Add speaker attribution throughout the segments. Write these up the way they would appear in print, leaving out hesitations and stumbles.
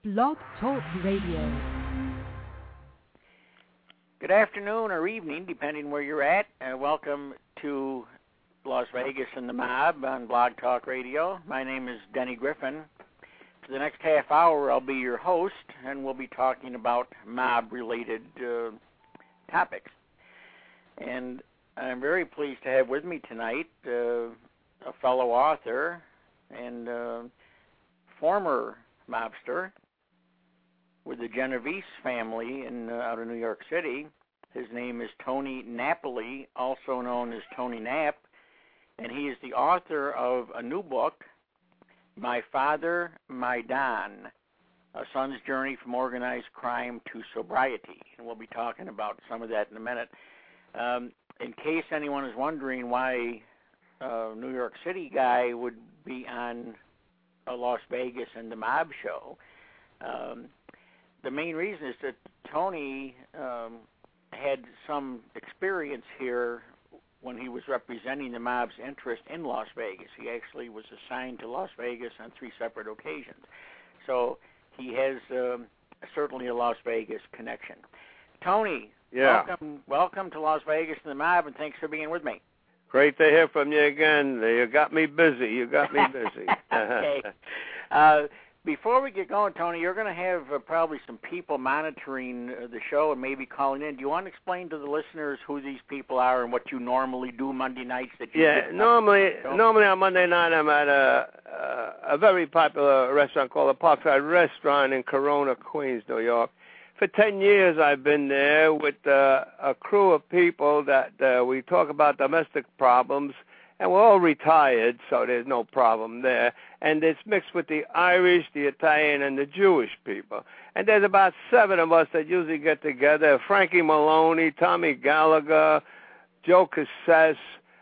Speaker 1: Blog Talk Radio.
Speaker 2: Good afternoon or evening, depending where you're at. Welcome to Las Vegas and the Mob on Blog Talk Radio. My name is Denny Griffin. For the next half hour, I'll be your host, and we'll be talking about mob-related topics. And I'm very pleased to have with me tonight a fellow author and former mobster with the Genovese family out of New York City. His name is Tony Napoli, also known as Tony Knapp, and he is the author of a new book, My Father, My Don, A Son's Journey from Organized Crime to Sobriety. And we'll be talking about some of that in a minute. In case anyone is wondering why a New York City guy would be on a Las Vegas and the Mob show, the main reason is that Tony had some experience here when he was representing the mob's interest in Las Vegas. He actually was assigned to Las Vegas on 3 separate occasions. So he has certainly a Las Vegas connection. Tony, welcome to Las Vegas and the Mob, and thanks for being with me.
Speaker 3: Great to hear from you again. You got me busy.
Speaker 2: Okay. Before we get going, Tony, you're going to have probably some people monitoring the show and maybe calling in. Do you want to explain to the listeners who these people are and what you normally do Monday nights?
Speaker 3: Normally on Monday night I'm at a very popular restaurant called the Parkside Restaurant in Corona, Queens, New York. For 10 years I've been there with a crew of people that we talk about domestic problems. And we're all retired, so there's no problem there. And it's mixed with the Irish, the Italian, and the Jewish people. And there's about 7 of us that usually get together. Frankie Maloney, Tommy Gallagher, Joe Cassess,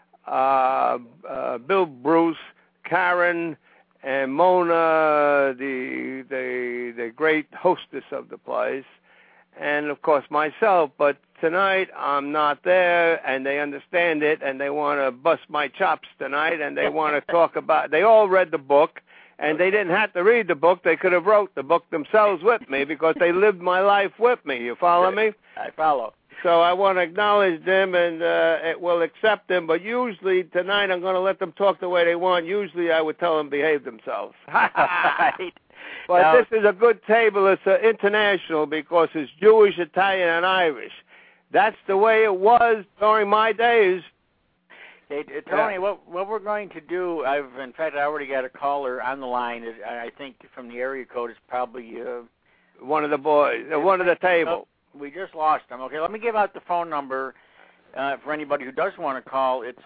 Speaker 3: Bill Bruce, Karen, and Mona, the great hostess of the place. And, of course, myself. But tonight I'm not there, and they understand it, and they want to bust my chops tonight, and they want to talk about. They all read the book, and they didn't have to read the book. They could have wrote the book themselves with me because they lived my life with me. You follow me?
Speaker 2: I follow.
Speaker 3: So I want to acknowledge them, and it will accept them. But usually tonight I'm going to let them talk the way they want. Usually I would tell them behave themselves.
Speaker 2: Right.
Speaker 3: But now, this is a good table. It's international because it's Jewish, Italian, and Irish. That's the way it was during my days.
Speaker 2: Hey, Tony, what we're going to do, I already got a caller on the line. I think from the area code is probably
Speaker 3: one of the boys, one of the table.
Speaker 2: Oh, we just lost him. Okay, let me give out the phone number for anybody who does want to call. It's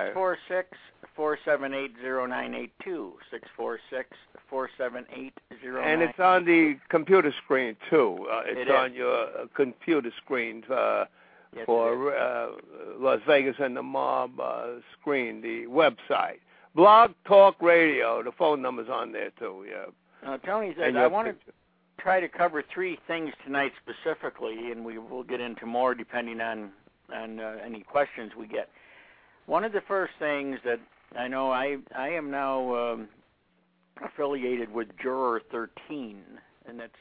Speaker 2: 646-478-0982, 646-478-0982.
Speaker 3: And it's on the computer screen, too. It's on your computer screen for Las Vegas and the Mob screen, the website. Blog Talk Radio, the phone number's on there, too, yeah.
Speaker 2: Tony said, I want to try to cover 3 things tonight specifically, and we will get into more depending on any questions we get. One of the first things that I know, I am now affiliated with Juror 13, and that's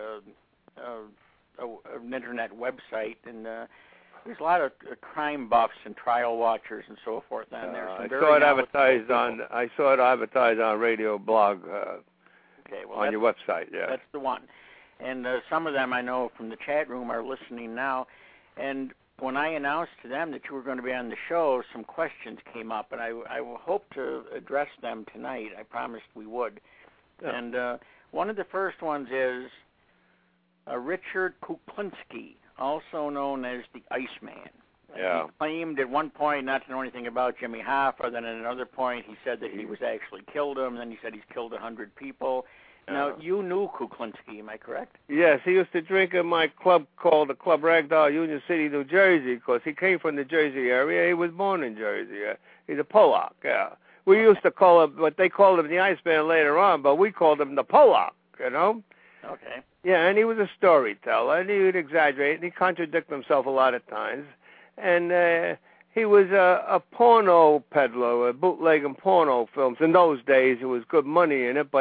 Speaker 2: an internet website, and there's a lot of crime buffs and trial watchers and so forth on there.
Speaker 3: I saw it advertised on Radio Blog on your website. Yeah,
Speaker 2: that's the one. And some of them I know from the chat room are listening now, and when I announced to them that you were going to be on the show, some questions came up, and I will hope to address them tonight. I promised we would. Yeah. And one of the first ones is Richard Kuklinski, also known as the Iceman.
Speaker 3: Yeah.
Speaker 2: He claimed at one point not to know anything about Jimmy Hoffa, then at another point he said that he was actually killed him, then he said he's killed 100 people. Now, you knew Kuklinski, am I correct?
Speaker 3: Yes, he used to drink in my club called the Club Ragdoll, Union City, New Jersey, because he came from the Jersey area. He was born in Jersey. He's a Polak, yeah. We used to call him, what they called him the Iceman later on, but we called him the Polak, you know?
Speaker 2: Okay.
Speaker 3: Yeah, and he was a storyteller, and he would exaggerate, and he contradicted himself a lot of times. And he was a porno peddler, bootlegging porno films. In those days, there was good money in it, but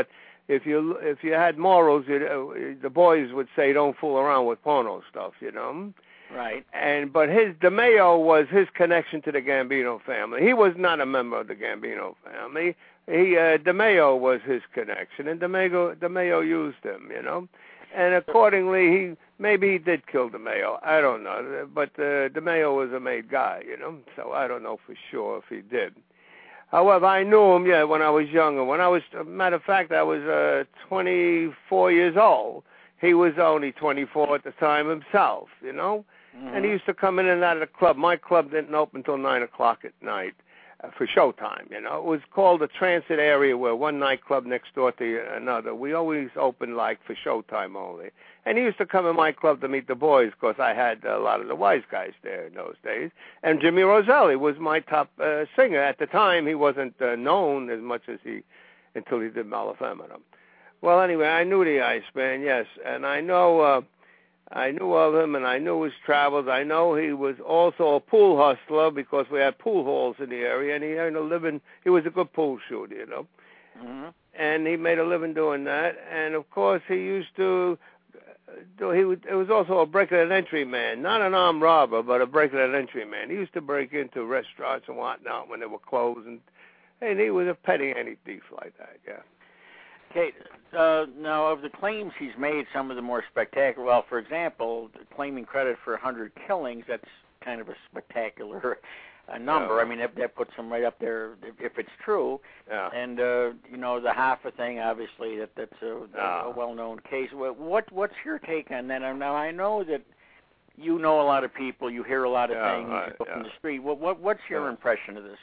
Speaker 3: if you had morals, the boys would say don't fool around with porno stuff, you know.
Speaker 2: Right.
Speaker 3: But DeMeo was his connection to the Gambino family. He was not a member of the Gambino family. DeMeo was his connection, and DeMeo used him, you know. And accordingly, maybe he did kill DeMeo. I don't know. But DeMeo was a made guy, you know, so I don't know for sure if he did. However, I knew him, when I was younger. Matter of fact, I was 24 years old. He was only 24 at the time himself, you know. Mm-hmm. And he used to come in and out of the club. My club didn't open until 9 o'clock at night for showtime, you know. It was called the transit area, where one nightclub next door to another. We always opened, like, for showtime only. And he used to come in my club to meet the boys, because I had a lot of the wise guys there in those days. And Jimmy Roselli was my top singer. At the time, he wasn't known as much as until he did Malafeminum. Well, anyway, I knew the Iceman, yes. And I knew of him, and I knew his travels. I know he was also a pool hustler, because we had pool halls in the area, and he earned a living. He was a good pool shooter, you know. Mm-hmm. And he made a living doing that. And, of course, he used to it was also a break-and-entry man, not an armed robber, but a break-and-entry man. He used to break into restaurants and whatnot when they were closed, and he was a petty thief like that, yeah.
Speaker 2: Okay, now of the claims he's made, some of the more spectacular, well, for example, claiming credit for 100 killings, that's kind of a spectacular number. I mean, that puts him right up there if it's true. Yeah. And, the Hoffa thing, obviously, that's a well-known case. What's your take on that? Now, I know that you know a lot of people, you hear a lot of things from the street. What's your impression of this?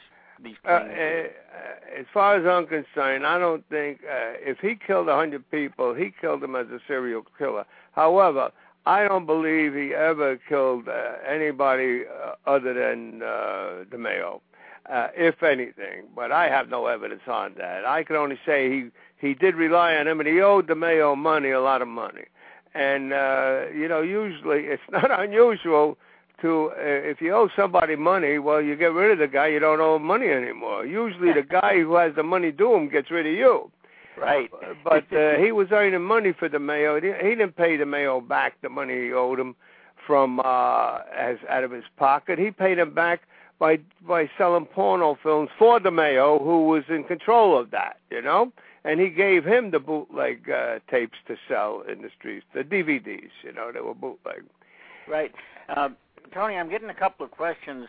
Speaker 3: As far as I'm concerned, I don't think if he killed 100 people, he killed them as a serial killer. However, I don't believe he ever killed anybody other than DeMeo, if anything. But I have no evidence on that. I can only say he did rely on him, and he owed DeMeo money, a lot of money. And, usually it's not unusual if you owe somebody money, well, you get rid of the guy, you don't owe him money anymore. Usually the guy who has the money due him gets rid of you.
Speaker 2: Right.
Speaker 3: But he was earning money for DeMeo. He didn't pay DeMeo back the money he owed him from out of his pocket. He paid him back by selling porno films for DeMeo, who was in control of that, you know? And he gave him the bootleg tapes to sell in the streets, the DVDs, they were bootleg.
Speaker 2: Right. Tony, I'm getting a couple of questions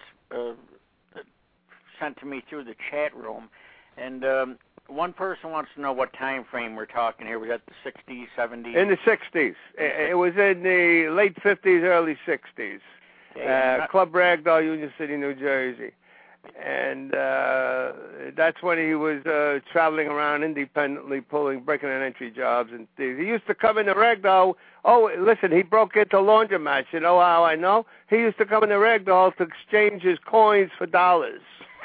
Speaker 2: sent to me through the chat room, and one person wants to know what time frame we're talking here. Was that the 60s, 70s? In
Speaker 3: the 60s. It was in the late 50s, early 60s. Okay, Club Ragdoll, Union City, New Jersey. And that's when he was traveling around independently, breaking and entry jobs. And he used to come in the Ragdoll. Oh, listen, he broke into laundromats. You know how I know? He used to come in the Ragdoll to exchange his coins for dollars.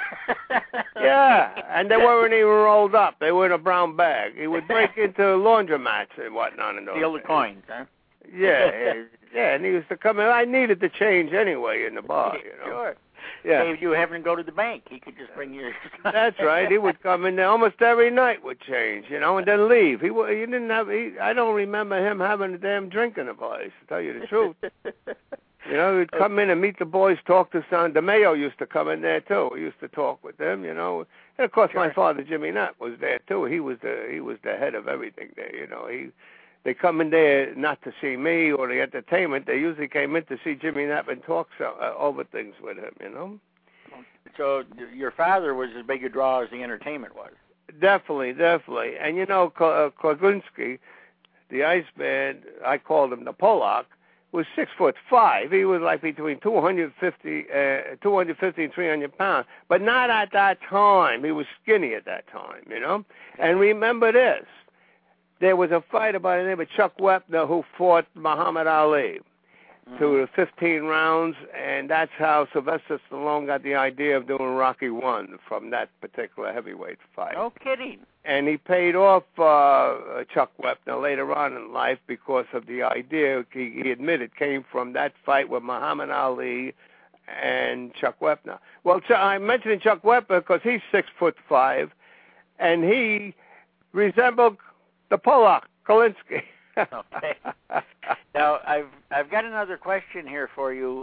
Speaker 3: Yeah, and they weren't even rolled up. They were in a brown bag. He would break into laundromats and whatnot.
Speaker 2: Steal the coins, huh?
Speaker 3: Yeah, and he used to come in. I needed the change anyway in the bar,
Speaker 2: Sure.
Speaker 3: Yeah.
Speaker 2: Saved you having to go to the bank. He could just bring you.
Speaker 3: That's right. He would come in there almost every night with change, and then leave. He didn't have. I don't remember him having a damn drink in the place, to tell you the truth. He'd come in and meet the boys, talk to son. DeMeo used to come in there too. He used to talk with them, And of course, my father Jimmy Nutt was there too. He was the head of everything there. They come in there not to see me or the entertainment. They usually came in to see Jimmy Knapp and talk over things with him,
Speaker 2: So your father was as big a draw as the entertainment was.
Speaker 3: Definitely. And, Klagunski, the Iceman, I called him the Polak, was 6'5". He was like between 250 and 300 pounds. But not at that time. He was skinny at that time, And remember this. There was a fighter by the name of Chuck Wepner who fought Muhammad Ali to 15 rounds, and that's how Sylvester Stallone got the idea of doing Rocky I from that particular heavyweight fight.
Speaker 2: No kidding.
Speaker 3: And he paid off Chuck Wepner later on in life because of the idea, he admitted, came from that fight with Muhammad Ali and Chuck Wepner. Well, I'm mentioning Chuck Wepner because he's 6'5", and he resembled The Polak, Kolinsky.
Speaker 2: Okay. Now, I've got another question here for you.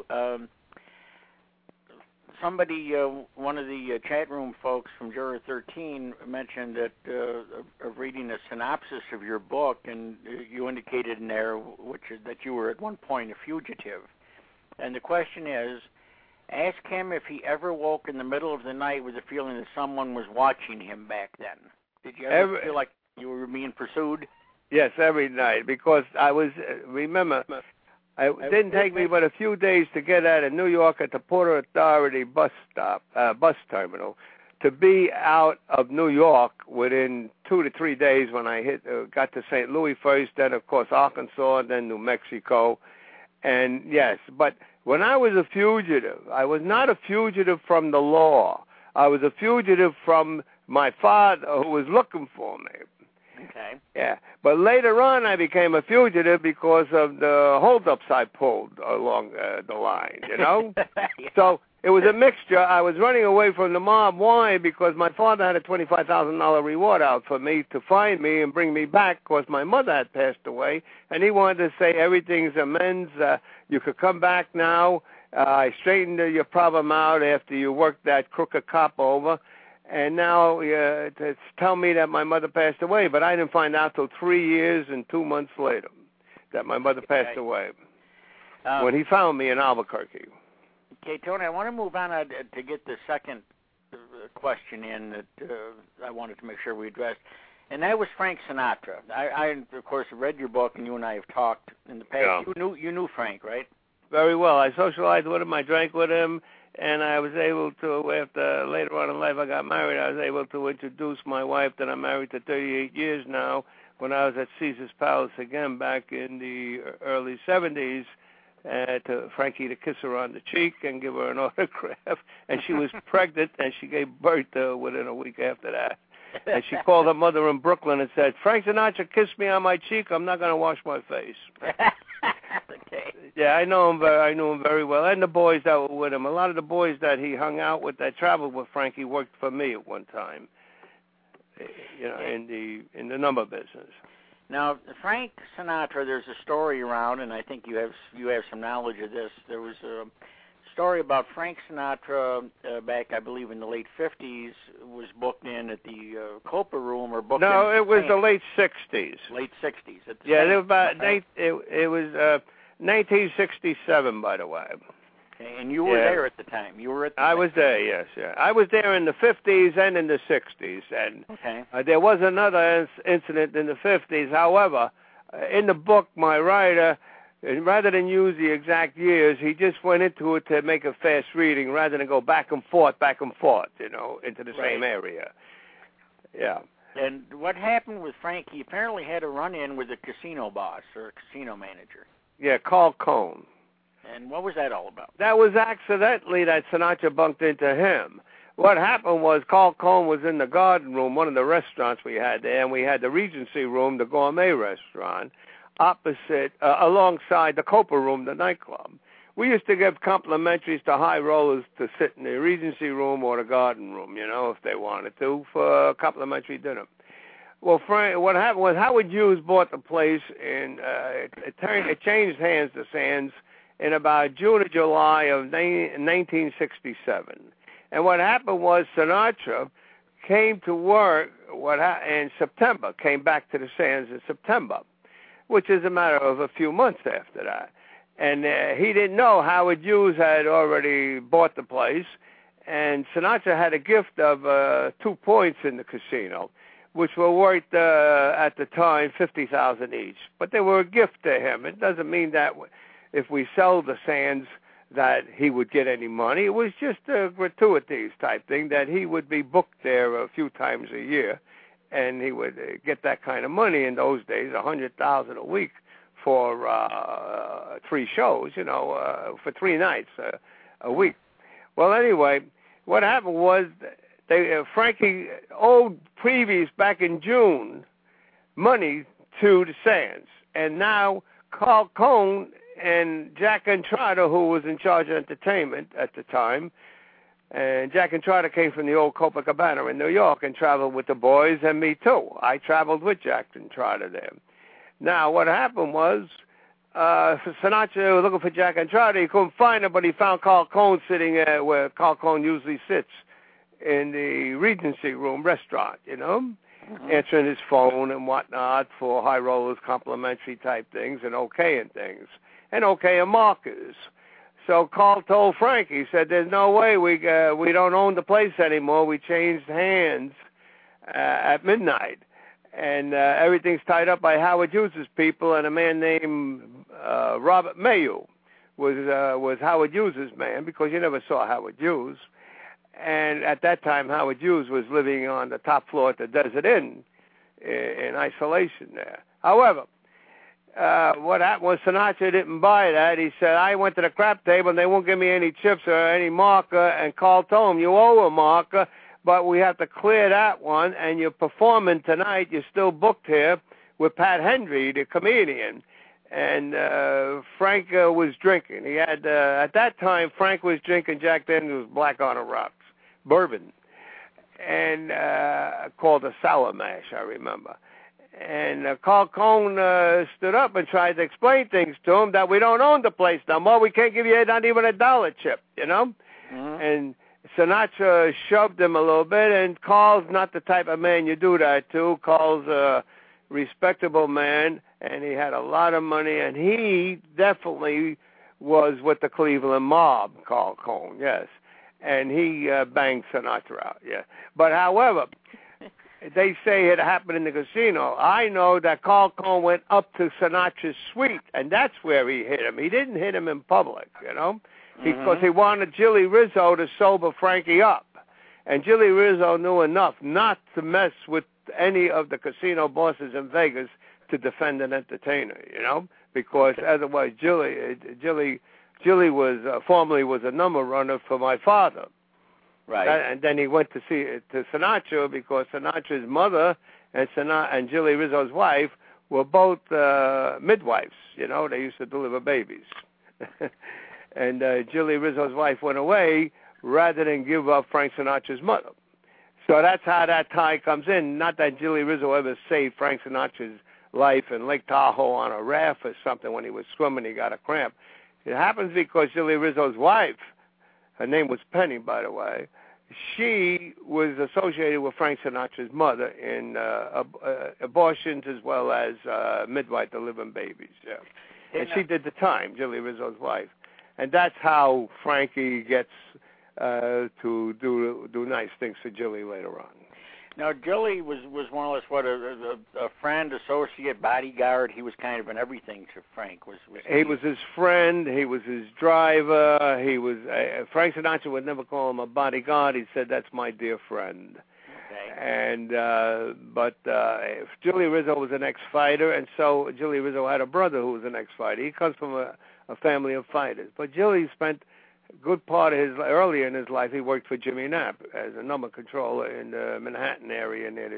Speaker 2: Somebody, one of the chat room folks from Juror 13 mentioned that of reading a synopsis of your book, and you indicated in there that you were at one point a fugitive. And the question is, ask him if he ever woke in the middle of the night with a feeling that someone was watching him back then. Did you ever feel like you were being pursued?
Speaker 3: Yes, every night, because I was, remember, it didn't take me but a few days to get out of New York at the Port Authority bus terminal, to be out of New York within 2 to 3 days when I got to St. Louis first, then, of course, Arkansas, then New Mexico. And, yes, but when I was a fugitive, I was not a fugitive from the law. I was a fugitive from my father, who was looking for me.
Speaker 2: Okay.
Speaker 3: Yeah, but later on I became a fugitive because of the holdups I pulled along the line, you know?
Speaker 2: Yeah.
Speaker 3: So it was a mixture. I was running away from the mob. Why? Because my father had a $25,000 reward out for me to find me and bring me back, because my mother had passed away, and he wanted to say everything's amends. You could come back now. I straightened your problem out after you worked that crooked cop over. And now tell me that my mother passed away, but I didn't find out till 3 years and 2 months later that my mother passed away when he found me in Albuquerque.
Speaker 2: Okay, Tony, I want to move on to get the second question in that I wanted to make sure we addressed, and that was Frank Sinatra. I of course, read your book, and you and I have talked in the past.
Speaker 3: Yeah.
Speaker 2: You knew Frank, right?
Speaker 3: Very well. I socialized with him. I drank with him. And I was able to, after later on in life I got married, I was able to introduce my wife that I'm married to 38 years now, when I was at Caesar's Palace again back in the early 70s, to Frankie to kiss her on the cheek and give her an autograph. And she was pregnant, and she gave birth within a week after that. And she called her mother in Brooklyn and said, "Frank Sinatra kissed me on my cheek. I'm not going to wash my face."
Speaker 2: Okay.
Speaker 3: Yeah, I knew him very well, and the boys that were with him. A lot of the boys that he hung out with, that traveled with Frankie, worked for me at one time. You know, in the number business.
Speaker 2: Now, Frank Sinatra, there's a story around, and I think you have some knowledge of this. There was a story about Frank Sinatra back, I believe, in the late 50s, was booked in at the Copa Room or booked in.
Speaker 3: No, it was the late 60s.
Speaker 2: Late 60s.
Speaker 3: Yeah, it was about it was 1967, by the way.
Speaker 2: Okay, and you were there at the time. You were at.
Speaker 3: I was there, yes. Yeah. I was there in the 50s and in the 60s, and there was another incident in the 50s. However, in the book, my writer, rather than use the exact years, he just went into it to make a fast reading rather than go back and forth, you know, into the same area. Yeah.
Speaker 2: And what happened with Frank, he apparently had a run-in with a casino boss or a casino manager.
Speaker 3: Yeah, Carl Cohn.
Speaker 2: And what was that all about?
Speaker 3: That was accidentally that Sinatra bumped into him. What happened was Carl Cohn was in the Garden Room, one of the restaurants we had there, and we had the Regency Room, the gourmet restaurant, opposite, alongside the Copa Room, the nightclub. We used to give complimentaries to high rollers to sit in the Regency Room or the Garden Room, you know, if they wanted to, for a complimentary dinner. Well, Frank, what happened was Howard Hughes bought the place, and it changed hands to Sands in about June or July of 1967. And what happened was Sinatra came to work in September, came back to the Sands in September, which is a matter of a few months after that. And he didn't know Howard Hughes had already bought the place, and Sinatra had a gift of 2 points in the casino, which were worth, at the time, $50,000 each. But they were a gift to him. It doesn't mean that if we sell the Sands that he would get any money. It was just a gratuities type thing, that he would be booked there a few times a year, and he would get that kind of money in those days, $100,000 a week for 3 shows, you know, for 3 nights a week. Well, anyway, what happened was Frankie owed previous back in June money to the Sands, and now Carl Cohn and Jack Entrada, who was in charge of entertainment at the time, And Jack and Trotter came from the old Copacabana in New York and traveled with the boys and me too. I traveled with Jack and Trotter there. Now, what happened was Sinatra was looking for Jack and Trotter. He couldn't find him, but he found Carl Cohn sitting where Carl Cohn usually sits in the Regency Room restaurant, answering his phone and whatnot for high rollers, complimentary type things, and okaying things, and okaying markers. So Carl told Frank, he said, there's no way we don't own the place anymore. We changed hands at midnight. And everything's tied up by Howard Hughes' people, and a man named Robert Mayu was Howard Hughes' man, because you never saw Howard Hughes. And at that time, Howard Hughes was living on the top floor at the Desert Inn in isolation there. However, what happened was Sinatra didn't buy that. He said, I went to the crap table, and they won't give me any chips or any marker. And Carl told him, you owe a marker, but we have to clear that one, and you're performing tonight. You're still booked here with Pat Hendry, the comedian. And Frank was drinking. He had, at that time, Frank was drinking Jack Daniels Black on the Rocks, bourbon, and called a Sour Mash, I remember. And Carl Cohn stood up and tried to explain things to him that we don't own the place no more. We can't give you not even a dollar chip, Mm-hmm. And Sinatra shoved him a little bit, and Carl's not the type of man you do that to. Carl's a respectable man, and he had a lot of money, and he definitely was with the Cleveland mob, Carl Cohn, yes. And he banged Sinatra out, yeah. But however, they say it happened in the casino. I know that Carl Cohn went up to Sinatra's suite, and that's where he hit him. He didn't hit him in public, because he wanted Jilly Rizzo to sober Frankie up. And Jilly Rizzo knew enough not to mess with any of the casino bosses in Vegas to defend an entertainer, because otherwise Jilly formerly was a number runner for my father.
Speaker 2: Right.
Speaker 3: And then he went to Sinatra because Sinatra's mother and Jilly Rizzo's wife were both midwives. They used to deliver babies. And Jilly Rizzo's wife went away rather than give up Frank Sinatra's mother. So that's how that tie comes in. Not that Jilly Rizzo ever saved Frank Sinatra's life in Lake Tahoe on a raft or something when he was swimming. He got a cramp. It happens because Jilly Rizzo's wife, her name was Penny, by the way, she was associated with Frank Sinatra's mother in abortions as well as midwife delivering babies. Yeah. And she did the time, Jilly Rizzo's wife. And that's how Frankie gets to do nice things for Jilly later on.
Speaker 2: Now, Jilly was more or less a friend, associate, bodyguard. He was kind of an everything to Frank. He was his friend. He was his driver. He was Frank Sinatra would never call him a bodyguard. He said, "That's my dear friend." Okay. And but Jilly Rizzo was an ex-fighter, and so Jilly Rizzo had a brother who was an ex-fighter. He comes from a family of fighters. But Jilly spent good part of earlier in his life, he worked for Jimmy Knapp as a number controller in the Manhattan area near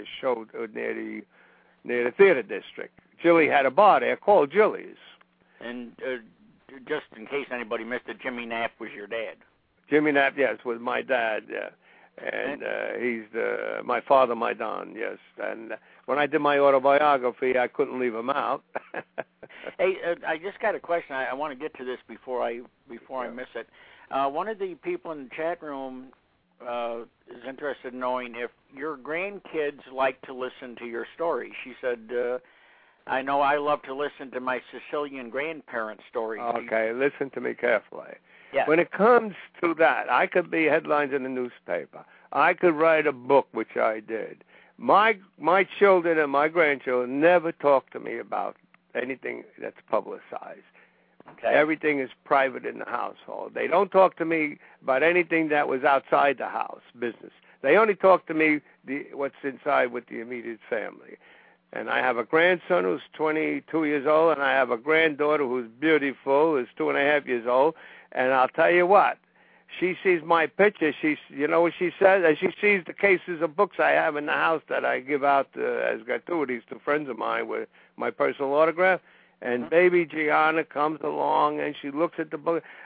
Speaker 2: the theater district. Jilly had a bar there called Jilly's. And just in case anybody missed it, Jimmy Knapp was your dad.
Speaker 3: Jimmy Knapp, yes, was my dad. Yeah. And he's my father, my Don, yes. And when I did my autobiography, I couldn't leave him out.
Speaker 2: Hey, I just got a question. I want to get to this before I miss it. One of the people in the chat room is interested in knowing if your grandkids like to listen to your stories. She said, I know I love to listen to my Sicilian grandparents' stories.
Speaker 3: Okay, listen to me carefully.
Speaker 2: Yeah.
Speaker 3: When it comes to that, I could be headlines in the newspaper. I could write a book, which I did. My children and my grandchildren never talk to me about anything that's publicized.
Speaker 2: Okay.
Speaker 3: Everything is private in the household. They don't talk to me about anything that was outside the house, business. They only talk to me what's inside with the immediate family. And I have a grandson who's 22 years old, and I have a granddaughter who's beautiful, who's 2.5 years old. And I'll tell you what, she sees my picture. You know what she says? And she sees the cases of books I have in the house that I give out as gratuities to friends of mine with my personal autograph. And baby Gianna comes along, and she looks at the book.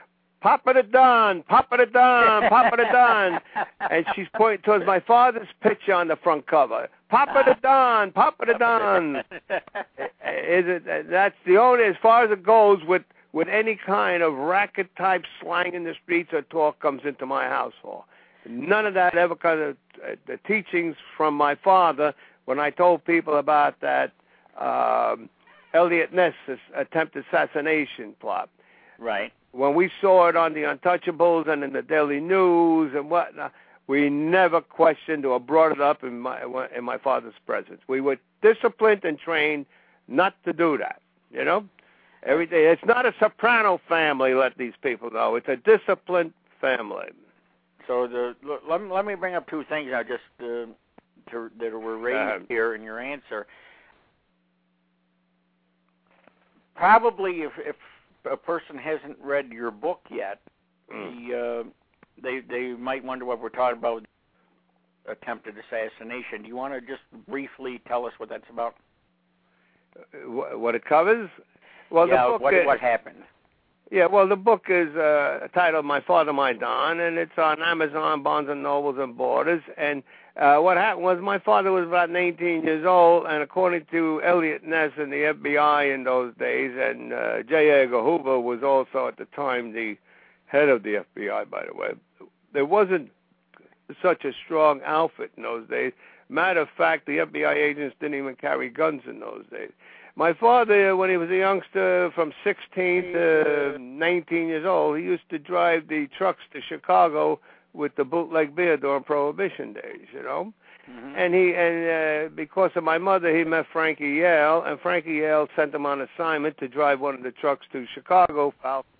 Speaker 3: Papa the Don, Papa the Don, Papa the Don. And she's pointing towards my father's picture on the front cover. Papa the Don, Papa the Don. That's the only, as far as it goes with any kind of racket-type slang in the streets or talk comes into my household. None of that ever kind of the teachings from my father when I told people about that Elliot Ness attempted assassination plot.
Speaker 2: Right.
Speaker 3: When we saw it on the Untouchables and in the Daily News and whatnot, we never questioned or brought it up in my father's presence. We were disciplined and trained not to do that, you know? Every day. It's not a soprano family, let these people know. It's a disciplined family.
Speaker 2: So let me bring up two things now just that were raised here in your answer. Probably if a person hasn't read your book yet, they might wonder what we're talking about, attempted assassination. Do you want to just briefly tell us what that's about?
Speaker 3: What it covers? Well,
Speaker 2: yeah,
Speaker 3: the book
Speaker 2: what happened?
Speaker 3: Yeah, well, the book is titled My Father, My Don, and it's on Amazon, Barnes & Nobles, and Borders. And what happened was my father was about 19 years old, and according to Elliot Ness and the FBI in those days, and J. Edgar Hoover was also at the time the head of the FBI, by the way, there wasn't such a strong outfit in those days. Matter of fact, the FBI agents didn't even carry guns in those days. My father, when he was a youngster, from 16 to 19 years old, he used to drive the trucks to Chicago with the bootleg beer during Prohibition days, you know. Mm-hmm. And because of my mother, he met Frankie Yale, and Frankie Yale sent him on assignment to drive one of the trucks to Chicago.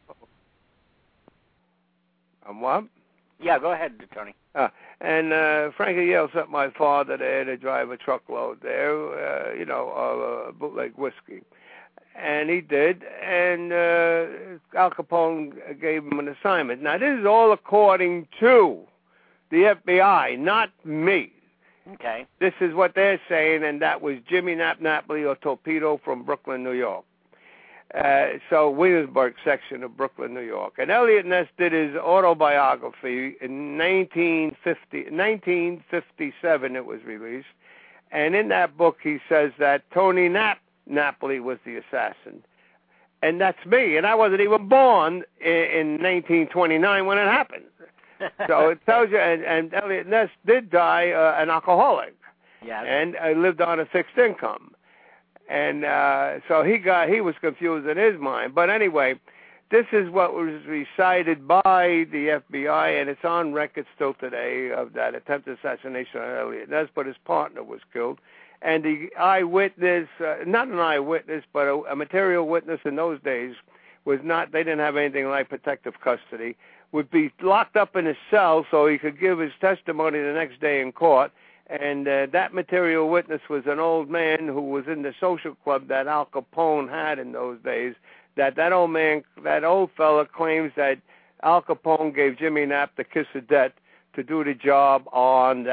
Speaker 3: What?
Speaker 2: Yeah, go ahead, Tony.
Speaker 3: And Frankie Yale sent my father there to drive a truckload there, of bootleg whiskey. And he did, and Al Capone gave him an assignment. Now, this is all according to the FBI, not me.
Speaker 2: Okay.
Speaker 3: This is what they're saying, and that was Jimmy Napoli or Torpedo from Brooklyn, New York. So Williamsburg section of Brooklyn, New York. And Elliot Ness did his autobiography in 1957 it was released. And in that book he says that Tony Napoli was the assassin. And that's me. And I wasn't even born in 1929 when it happened. So it tells you, and Elliot Ness did die an alcoholic.
Speaker 2: Yes. And
Speaker 3: lived on a fixed income. And so he was confused in his mind. But anyway, this is what was recited by the FBI, and it's on record still today of that attempted assassination of Elliot Ness, but his partner was killed. And the eyewitness, not an eyewitness, but a material witness in those days, was not, they didn't have anything like protective custody, would be locked up in a cell so he could give his testimony the next day in court. And that material witness was an old man who was in the social club that Al Capone had in those days. That old fella claims that Al Capone gave Jimmy Knapp the kiss of death to do the job on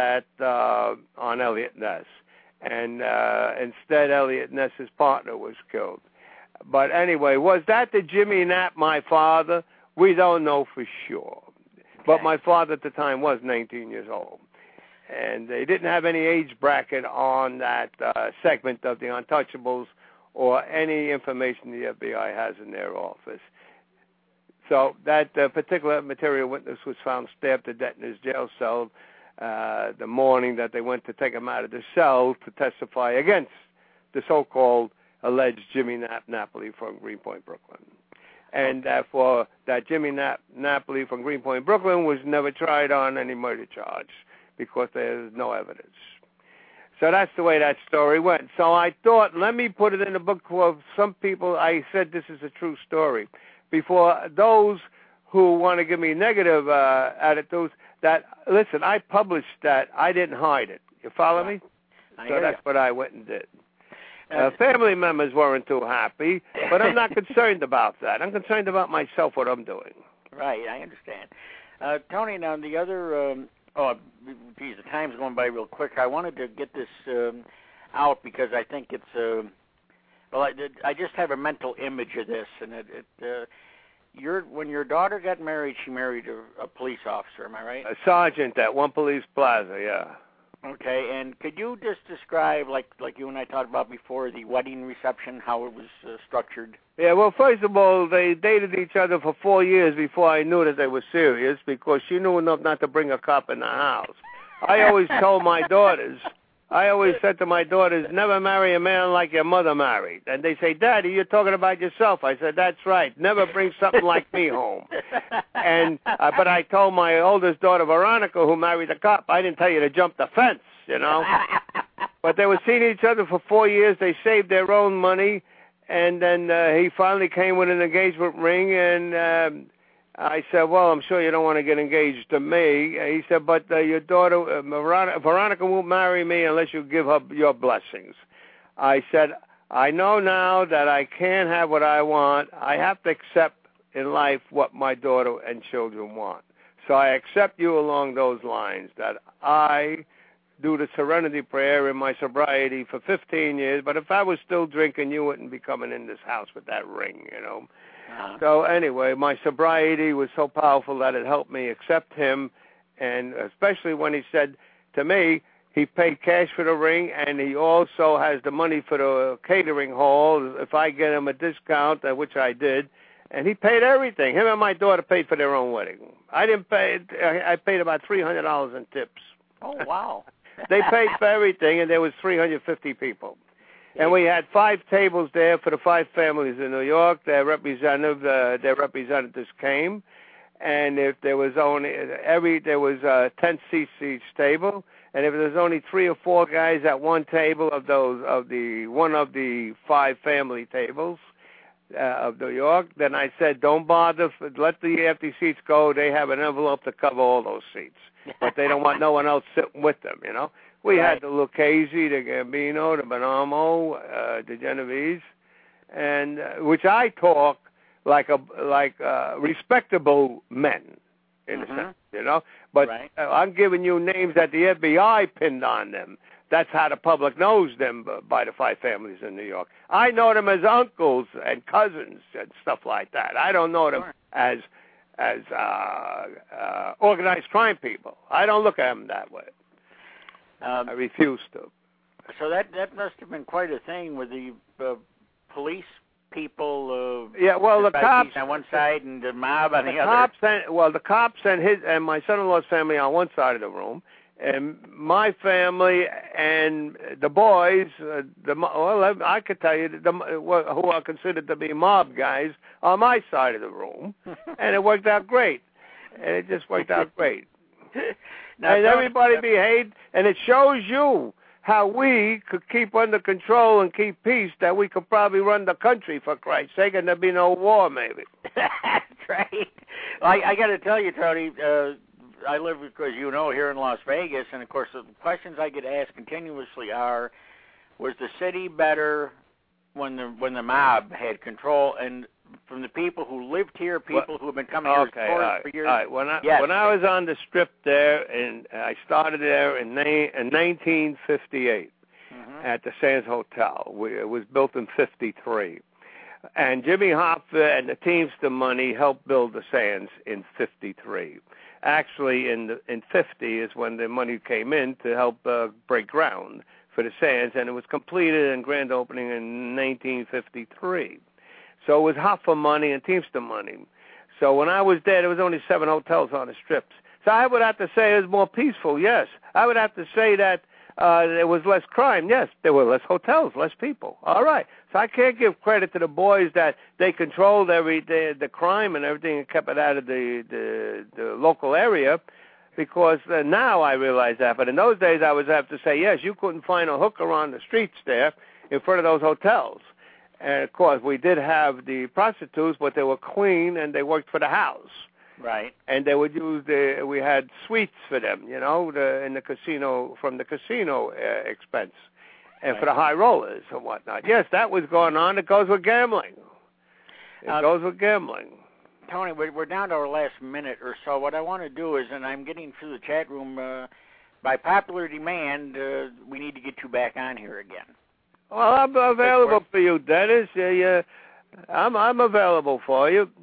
Speaker 3: Elliot Ness. And instead, Elliot Ness's partner was killed. But anyway, was that the Jimmy Knapp, my father? We don't know for sure. Okay. But my father at the time was 19 years old. And they didn't have any age bracket on that segment of the Untouchables or any information the FBI has in their office. So that particular material witness was found stabbed to death in his jail cell the morning that they went to take him out of the cell to testify against the so-called alleged Jimmy Napoli from Greenpoint, Brooklyn. And for that Jimmy Napoli from Greenpoint, Brooklyn was never tried on any murder charge, because there's no evidence. So that's the way that story went. So I thought, let me put it in the book for some people. I said this is a true story. Before those who want to give me negative attitudes, that, listen, I published that. I didn't hide it. You follow me? So that's what I went and did. Family members weren't too happy, but I'm not concerned about that. I'm concerned about myself, what I'm doing.
Speaker 2: Right, I understand. Tony, now the other... geez, the time's going by real quick. I wanted to get this out because I think it's I just have a mental image of this, and when your daughter got married, she married a police officer. Am I right?
Speaker 3: A sergeant at One Police Plaza. Yeah.
Speaker 2: Okay, and could you just describe, like you and I talked about before, the wedding reception, how it was structured?
Speaker 3: Yeah, well, first of all, they dated each other for 4 years before I knew that they were serious, because she knew enough not to bring a cop in the house. I always said to my daughters, never marry a man like your mother married. And they say, Daddy, you're talking about yourself. I said, that's right. Never bring something like me home. And but I told my oldest daughter, Veronica, who married a cop, I didn't tell you to jump the fence, you know. But they were seeing each other for 4 years. They saved their own money. And then he finally came with an engagement ring, and I said, well, I'm sure you don't want to get engaged to me. He said, but your daughter, Veronica won't marry me unless you give her your blessings. I said, I know now that I can't have what I want. I have to accept in life what my daughter and children want. So I accept you along those lines, that I do the serenity prayer in my sobriety for 15 years, but if I was still drinking, you wouldn't be coming in this house with that ring, you know. So anyway, my sobriety was so powerful that it helped me accept him, and especially when he said to me, he paid cash for the ring, and he also has the money for the catering hall if I get him a discount, which I did, and he paid everything. Him and my daughter paid for their own wedding. I didn't pay. I paid about $300 in tips.
Speaker 2: Oh, wow.
Speaker 3: They paid for everything, and there was 350 people. And we had 5 tables there for the 5 families in New York. Their representatives came, and if there was only 10 seats each table, and if there was only 3 or 4 guys at one table of one of the 5 family tables of New York, then I said, don't bother, let the empty seats go. They have an envelope to cover all those seats, but they don't want no one else sitting with them, you know. We had the Lucchese, the Gambino, the Bonamo, the Genovese, and which I talk like respectable men, in a sense, you know. But I'm giving you names that the FBI pinned on them. That's how the public knows them by the 5 families in New York. I know them as uncles and cousins and stuff like that. I don't know them as organized crime people. I don't look at them that way. I refuse to.
Speaker 2: So that must have been quite a thing with the police people.
Speaker 3: The cops
Speaker 2: on one side and the mob on the other.
Speaker 3: The cops and my son-in-law's family on one side of the room, and my family and the boys. I could tell you who are considered to be mob guys on my side of the room, and it worked out great. And it just worked out great. Now, and everybody behaved, and it shows you how we could keep under control and keep peace, that we could probably run the country, for Christ's sake, and there'd be no war, maybe.
Speaker 2: That's right. Well, I got to tell you, Tony, I live, as you know, here in Las Vegas, and, of course, the questions I get asked continuously are, was the city better when the mob had control? And from the people who lived here, people who have been coming here for years.
Speaker 3: All right. When I was on the Strip there, and I started there in 1958 at the Sands Hotel. It was built in 53. And Jimmy Hoffa and the Teamster money helped build the Sands in 53. Actually, in 50 is when the money came in to help break ground for the Sands, and it was completed and grand opening in 1953. So it was Hoffa money and Teamster money. So when I was there was only 7 hotels on the Strips. So I would have to say it was more peaceful, yes. I would have to say that there was less crime, yes. There were less hotels, less people. All right. So I can't give credit to the boys that they controlled the crime and everything and kept it out of the local area, because now I realize that. But in those days I would have to say, yes, you couldn't find a hooker on the streets there in front of those hotels. And, of course, we did have the prostitutes, but they were clean and they worked for the house.
Speaker 2: Right.
Speaker 3: And they would use we had suites for them, you know, in the casino, from the casino expense, and for the high rollers and whatnot. Yes, that was going on. It goes with gambling. Goes with gambling.
Speaker 2: Tony, we're down to our last minute or so. What I want to do is, and I'm getting through the chat room, by popular demand, we need to get you back on here again.
Speaker 3: Well, I'm available for you, Dennis. I'm available for you.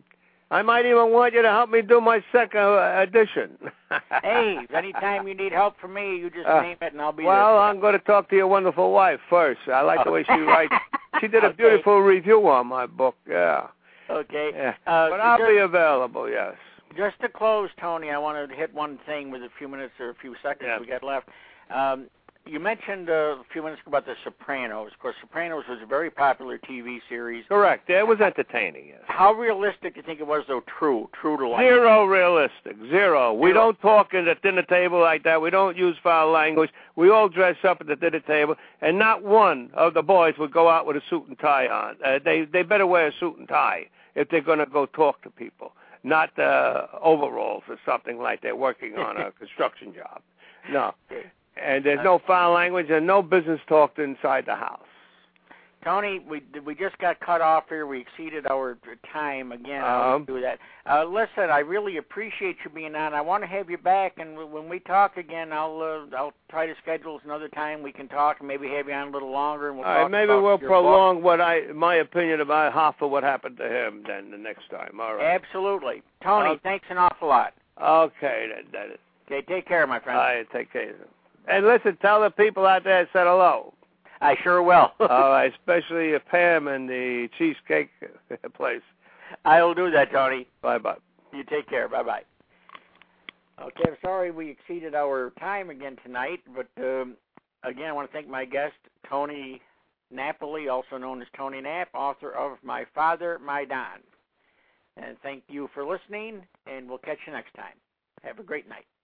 Speaker 3: I might even want you to help me do my second edition.
Speaker 2: Hey, anytime you need help from me, you just name it and I'll be there.
Speaker 3: Well, I'm going to talk to your wonderful wife first. I like the way she writes. She did a beautiful review on my book, yeah.
Speaker 2: Okay.
Speaker 3: Yeah. But I'll be available, yes.
Speaker 2: Just to close, Tony, I wanted to hit one thing with a few minutes or a few seconds we got left. You mentioned a few minutes ago about The Sopranos. Of course, Sopranos was a very popular TV series.
Speaker 3: Correct. It was entertaining, yes.
Speaker 2: How realistic do you think it was, though, true to life?
Speaker 3: Zero realistic. Zero. We don't talk at the dinner table like that. We don't use foul language. We all dress up at the dinner table, and not one of the boys would go out with a suit and tie on. They better wear a suit and tie if they're going to go talk to people, not overalls or something like they're working on a construction job. No. And there's no foul language and no business talk inside the house.
Speaker 2: Tony, we just got cut off here. We exceeded our time again. I'll do that. Listen, I really appreciate you being on. I want to have you back, and when we talk again, I'll try to schedule another time we can talk, and maybe have you on a little longer. And we'll talk
Speaker 3: maybe we'll prolong my opinion about half of what happened to him then the next time. All right.
Speaker 2: Absolutely, Tony. Thanks an awful lot.
Speaker 3: Okay, then.
Speaker 2: Okay, take care, my friend.
Speaker 3: All right, take care. And listen, tell the people out there I said hello.
Speaker 2: I sure will.
Speaker 3: All right, especially Pam and the cheesecake place.
Speaker 2: I'll do that, Tony.
Speaker 3: Bye-bye.
Speaker 2: You take care. Bye-bye. Okay, I'm sorry we exceeded our time again tonight, but again, I want to thank my guest, Tony Napoli, also known as Tony Knapp, author of My Father, My Don. And thank you for listening, and we'll catch you next time. Have a great night.